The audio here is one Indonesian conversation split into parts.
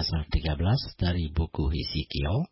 pasal 13 dari buku Hizkiel.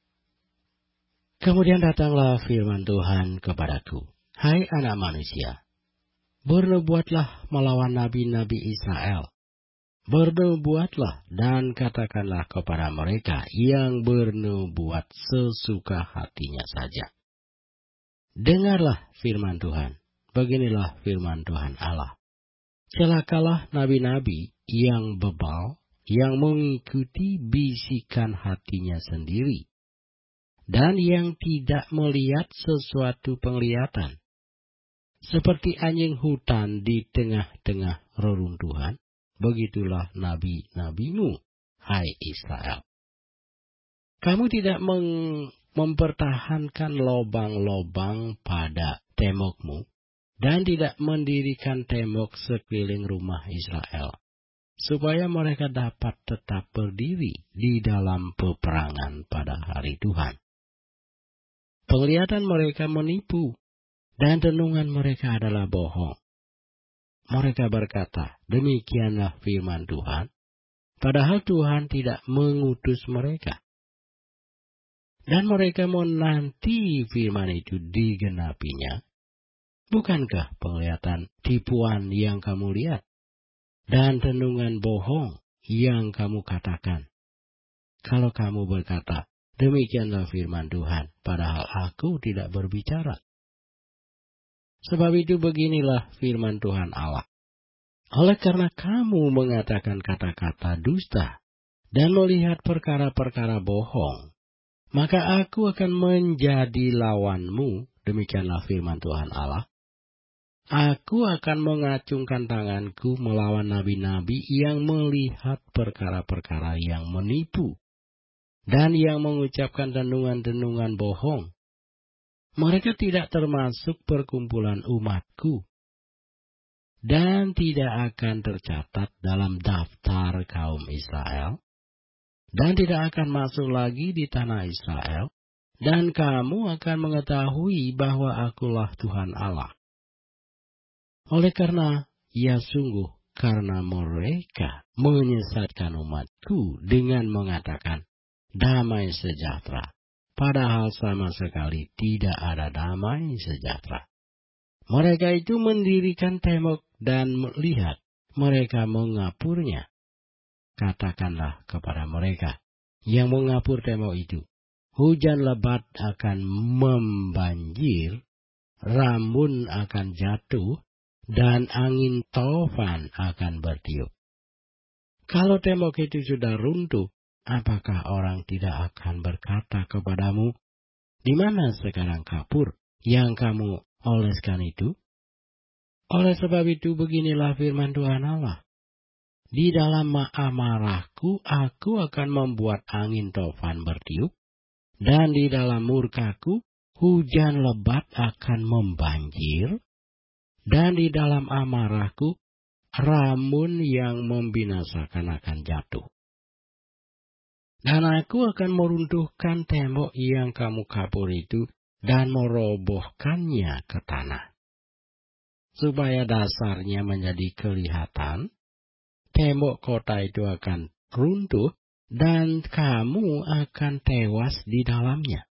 Kemudian datanglah firman Tuhan kepadaku, "Hai anak manusia, bernubuatlah melawan nabi-nabi Israel. Bernubuatlah dan katakanlah kepada mereka yang bernubuat sesuka hatinya saja. Dengarlah firman Tuhan, beginilah firman Tuhan Allah. Celakalah nabi-nabi yang bebal, yang mengikuti bisikan hatinya sendiri, dan yang tidak melihat sesuatu penglihatan. Seperti anjing hutan di tengah-tengah reruntuhan, begitulah nabi-nabimu, hai Israel. Kamu tidak mempertahankan lobang-lobang pada tembokmu, dan tidak mendirikan tembok sekeliling rumah Israel, supaya mereka dapat tetap berdiri di dalam peperangan pada hari Tuhan. Penglihatan mereka menipu, dan renungan mereka adalah bohong. Mereka berkata, demikianlah firman Tuhan, padahal Tuhan tidak mengutus mereka. Dan mereka menanti firman itu digenapinya. Bukankah penglihatan tipuan yang kamu lihat, dan renungan bohong yang kamu katakan? Kalau kamu berkata, demikianlah firman Tuhan, padahal aku tidak berbicara. Sebab itu beginilah firman Tuhan Allah. Oleh karena kamu mengatakan kata-kata dusta dan melihat perkara-perkara bohong, maka aku akan menjadi lawanmu, demikianlah firman Tuhan Allah. Aku akan mengacungkan tanganku melawan nabi-nabi yang melihat perkara-perkara yang menipu dan yang mengucapkan renungan-renungan bohong. Mereka tidak termasuk perkumpulan umatku dan tidak akan tercatat dalam daftar kaum Israel dan tidak akan masuk lagi di tanah Israel, dan kamu akan mengetahui bahwa akulah Tuhan Allah. Oleh karena, ya sungguh, karena mereka menyesatkan umatku dengan mengatakan damai sejahtera, padahal sama sekali tidak ada damai sejahtera. Mereka itu mendirikan tembok dan melihat mereka mengapurnya. Katakanlah kepada mereka yang mengapur tembok itu, hujan lebat akan membanjir, rambun akan jatuh, dan angin taufan akan bertiup. Kalau tembok itu sudah runtuh, apakah orang tidak akan berkata kepadamu, di mana sekarang kapur yang kamu oleskan itu? Oleh sebab itu beginilah firman Tuhan Allah. Di dalam amarahku aku akan membuat angin taufan bertiup, dan di dalam murkaku hujan lebat akan membanjir, dan di dalam amarahku rambun yang membinasakan akan jatuh. Dan aku akan meruntuhkan tembok yang kamu kapur itu dan merobohkannya ke tanah. Supaya dasarnya menjadi kelihatan, tembok kota itu akan runtuh dan kamu akan tewas di dalamnya.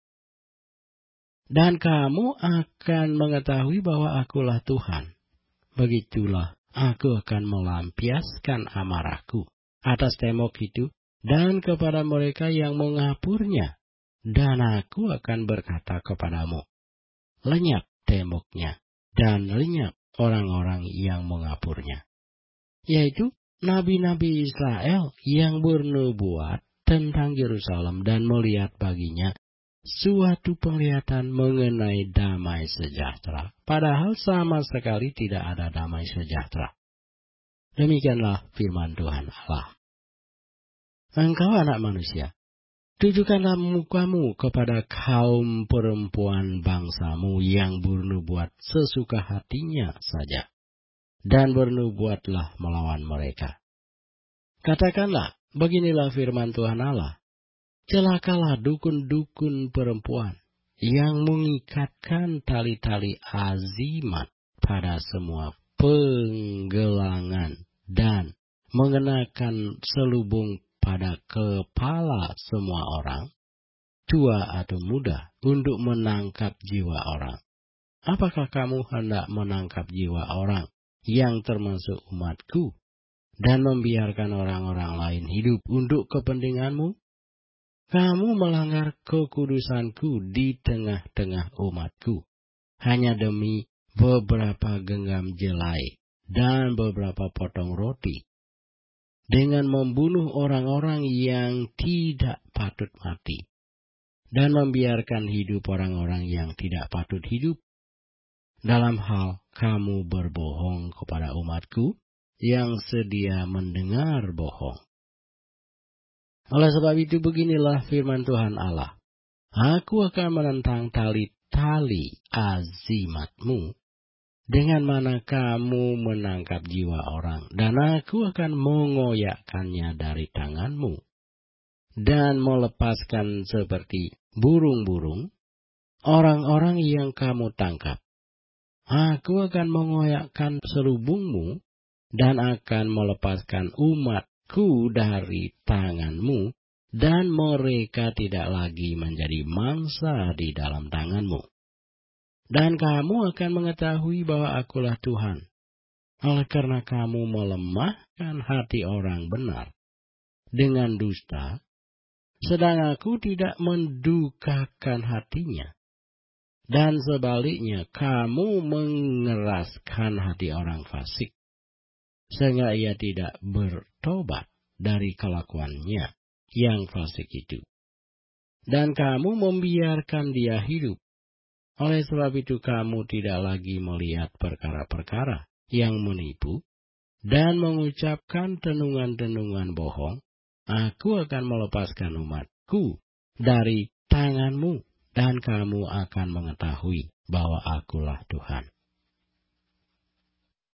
Dan kamu akan mengetahui bahwa akulah Tuhan. Begitulah aku akan melampiaskan amarahku atas tembok itu dan kepada mereka yang mengapurnya. Dan aku akan berkata kepadamu, lenyap temboknya dan lenyap orang-orang yang mengapurnya. Yaitu nabi-nabi Israel yang bernubuat tentang Yerusalem dan melihat baginya suatu penglihatan mengenai damai sejahtera, padahal sama sekali tidak ada damai sejahtera. Demikianlah firman Tuhan Allah. Engkau anak manusia, tujukanlah mukamu kepada kaum perempuan bangsamu yang bernubuat sesuka hatinya saja, dan bernubuatlah melawan mereka. Katakanlah, beginilah firman Tuhan Allah. Celakalah dukun-dukun perempuan yang mengikatkan tali-tali azimat pada semua penggelangan dan mengenakan selubung pada kepala semua orang, tua atau muda, untuk menangkap jiwa orang. Apakah kamu hendak menangkap jiwa orang yang termasuk umatku, dan membiarkan orang-orang lain hidup untuk kepentinganmu? Kamu melanggar kekudusanku di tengah-tengah umatku, hanya demi beberapa genggam jelai dan beberapa potong roti, dengan membunuh orang-orang yang tidak patut mati, dan membiarkan hidup orang-orang yang tidak patut hidup. Dalam hal kamu berbohong kepada umatku yang sedia mendengar bohong. Oleh sebab itu beginilah firman Tuhan Allah. Aku akan menentang tali-tali azimatmu, dengan mana kamu menangkap jiwa orang, dan aku akan mengoyakkannya dari tanganmu, dan melepaskan seperti burung-burung orang-orang yang kamu tangkap. Aku akan mengoyakkan selubungmu, dan akan melepaskan umatku dari tanganmu, dan mereka tidak lagi menjadi mangsa di dalam tanganmu. Dan kamu akan mengetahui bahwa akulah Tuhan, oleh karena kamu melemahkan hati orang benar dengan dusta, sedang aku tidak mendukakan hatinya. Dan sebaliknya, kamu mengeraskan hati orang fasik, sehingga ia tidak bertobat dari kelakuannya yang fasik itu. Dan kamu membiarkan dia hidup. Oleh sebab itu kamu tidak lagi melihat perkara-perkara yang menipu, dan mengucapkan tenungan-tenungan bohong. Aku akan melepaskan umatku dari tanganmu, dan kamu akan mengetahui bahwa akulah Tuhan.